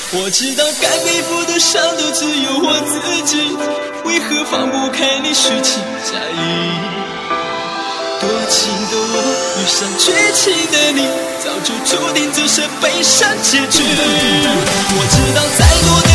我知道该背负的伤都只有我自己，为何放不开你虚情假意？多情的我遇上绝情的你，早就注定这是悲伤结局。我知道再多的